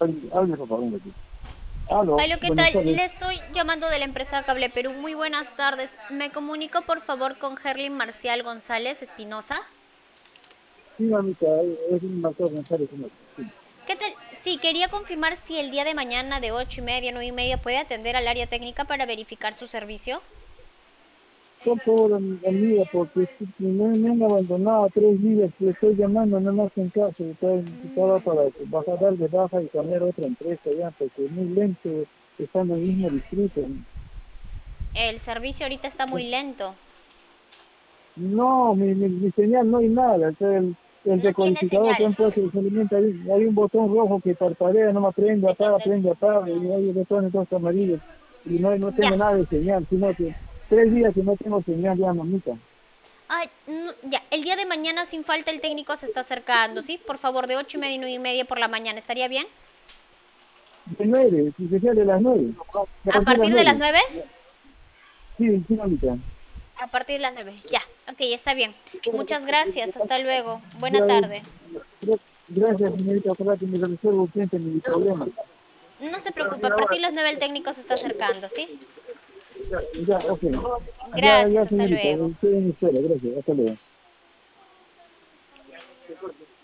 Hable, por favor, un ratito. Aló, Hola, ¿qué buenas tal? tardes. Le estoy llamando de la empresa Cable Perú. Muy buenas tardes. Me comunico por favor con Gerlin Marcial González Espinosa. Sí, mamita, es un marcador González. Sí. ¿Qué tal? Sí, quería confirmar si el día de mañana de 8:30, 9:30 puede atender al área técnica para verificar su servicio. Por favor, amiga, porque sí, me han abandonado 3 días, le estoy llamando, no me hacen caso. Estaba para dar de baja y cambiar a otra empresa ya, porque es muy lento, estando en el mismo distrito. El servicio ahorita está muy lento. No, mi señal no hay nada. O sea, el No tiene decodificador que señal. han puesto solamente hay un botón rojo que parpadea, no me prende, apaga, y hay botones todos amarillos. Y no Ya. tengo nada de señal, sino que 3 días que no tengo señal ya, mamita. Ay, ya. El día de mañana sin falta el técnico se está acercando, ¿sí? Por favor, de 8:30, 9:30 por la mañana. ¿Estaría bien? De 9, si se sea de las 9, a ¿A partir de las partir de las 9. 9? Sí, sí, mamita. A partir de las 9. Ya. Ok, está bien. Muchas gracias. Hasta luego. Buena Ya, tarde. gracias, señorita, ojalá que me lo resuelva urgente mi problema. No se preocupe, a partir de las 9 el técnico se está acercando, ¿sí? Ya, ok. Ya, Gracias, hasta señorita, luego. estoy en espera, gracias, hasta luego.